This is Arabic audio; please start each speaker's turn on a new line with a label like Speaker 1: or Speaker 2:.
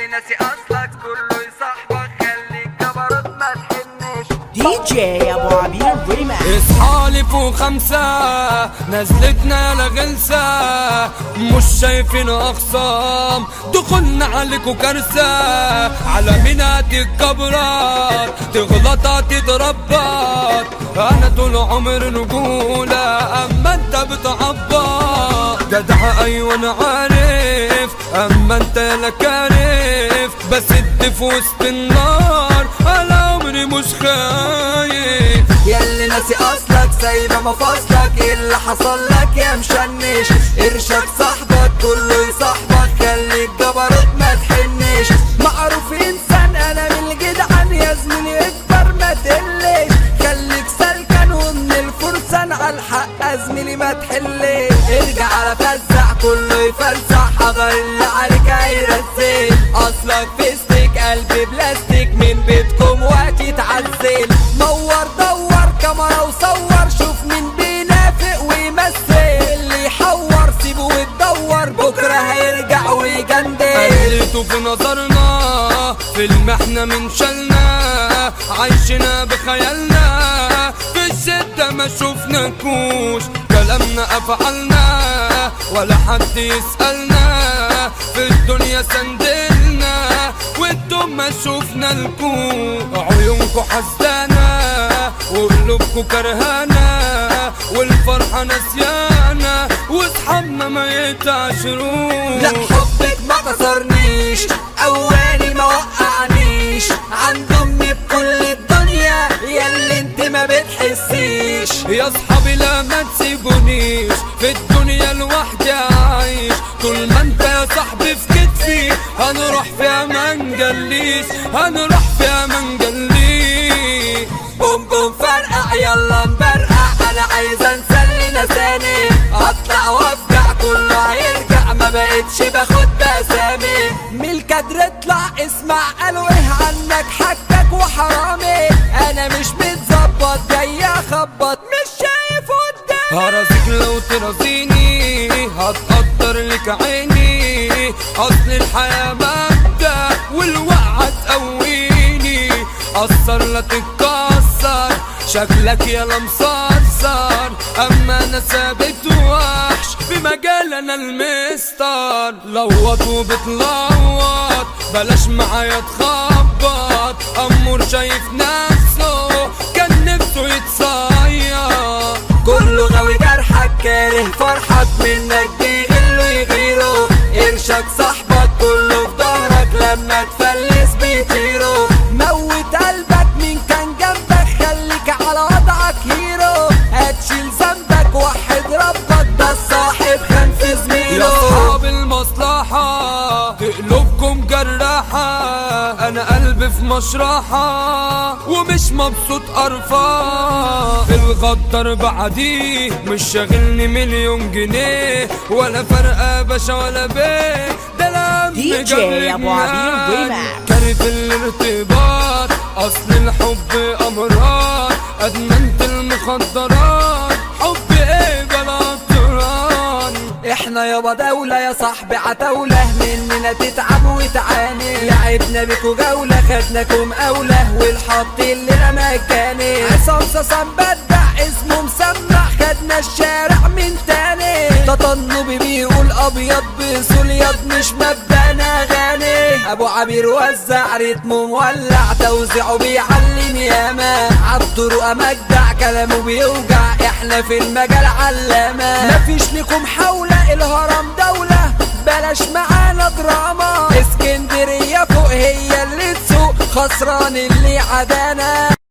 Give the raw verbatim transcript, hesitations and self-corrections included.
Speaker 1: ناسي اصلك كله يصاحبك خليك جبروت ما تحنش.
Speaker 2: دي جي ابو عبير ريماكس.
Speaker 3: اصحالي فوق خمسة نزلتنا يا غلسة، مش شايفين اخصام دخلنا عليكوا كارثة. على مين هتتكبرت تغلط هتتربط، انا طول عمري رجولة اما انت بتعبط. جدع ايوه انا عارف اما انت يالا كارف، بس انت في وسط النار انا عمري مش خايف.
Speaker 1: ياللي ناسي اصلك سايبه مفاصلك، ايه اللي حصل لك يا مشنش؟ قرشك صاحبك كله يصاحبك خليك جبروت ما تحنش. معروف انسان انا من الجدعان يا زميلي اكبر ما تقلش، خليك سلكن ومن الفرسان على الحق زميلي ما تحلش. ارجع على فزع كله يفلسع، حضر اللي عليك هيرزل، اصلك فيستك قلبي بلاستيك من بيتكم وقت يتعزل. نور دور كاميرا وصور شوف مين بينافق ويمثل، اللي يحور سيبه وتدور بكره هيرجع ويجندل.
Speaker 3: قلته في نظرنا في المحنة من شلنا، عايشنا بخيالنا في الشدة ما شوفناكوش، كلامنا افعالنا ولا حد يسألنا، في الدنيا سندلنا وانتم ما شوفنا لكم. عيونكم حزانة وقلوبكم كرهانة والفرحة نسيانة واصحابنا ما يتعشروش.
Speaker 1: لا حبك ما كسرنيش اولاني ما وقعنيش، عند امي بكل الدنيا ياللي انت ما بتحسيش.
Speaker 3: يا اصحابي لا ما تسيبونيش في الدنيا لوحدي اعيش، طول ما انت يا صاحبي في كتفي هنروح فيها ما نجليش، هنروح فيها ما نجليش.
Speaker 1: بوم بوم فرقع يلا نبرقع، انا عايز انسى اللي نساني، اطلع وافجع كله هيرجع ما بقتش باخد بسامي. من الكادر اطلع اسمع قالوا ايه عنك حكك وحرامي، انا مش متظبط جاي اخبط مش شايف قدامي.
Speaker 3: هرزك لو ترازيني هتقدر لك عيني، اصل الحياة مبدأ والوقعة تقويني، قصر لا تتكسر شكلك يالا مصرصر، اما انا ثابت وحش في مجال انا المستر. لوط وبتلوط بلاش معايا تخبط، امور شايف نفسه كان نفسه يتصير،
Speaker 1: كله غاوي جرحك كاره فرحك منك بيقله يغيره. قرشك صاحبك كله في ظهرك لما تفلس بيطيره. موت قلبك مين كان جنبك خليك على وضعك هيرو، هتشيل ذنبك وحد ربك ده الصاحب خان في زميله.
Speaker 3: يا اصحاب المصلحة تقلبكم جراحة، انا قلبي في مشرحة ومش مبسوط قرفان. الغدر بعديه مش شاغلني مليون جنيه، ولا فرقة باشا ولا بيه ده لم
Speaker 2: دي جي ابو عبير ريماكس.
Speaker 3: كارف الارتباط اصل الحب امراض، ادمنت المخدرات حب ايه بلا طران.
Speaker 1: احنا يابا دولة يا صاحبي عتاولة، مننا تتعب وتعاني، لعبنا بيكو جولة خدناكم أولى والحط اللي رمى مكاني. عصام صاصان بدع اسمه مسمع خدنا الشارع من تاني، تطنبي بيقول أبيض بيصول ياض مش مبدأنا غني. أبو عبير وزع رتمه مولع توزيعه بيعلم ياما، عالطرق مجدع كلامه بيوجع احنا في المجال علامة. مفيش لكم حولة الهرم دولة بلاش معانا دراما، اسكندرية فوق هي اللي تسوق خسران اللي عدانا.